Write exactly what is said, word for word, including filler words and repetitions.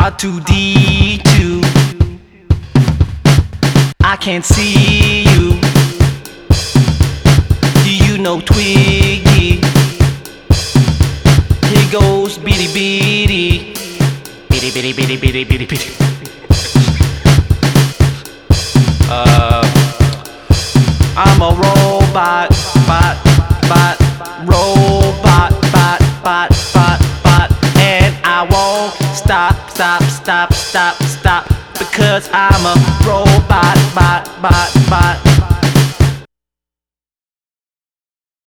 R two D two. I can't see you. Do you know Twiggy? Here goes Bitty Bitty. Bitty Bitty Bitty Bitty Bitty Bitty. Uh, I'm a robot, bot, bot, robot, bot, bot, bot, bot, and I won't stop, stop, stop, stop, stop, because I'm a robot, bot, bot, bot.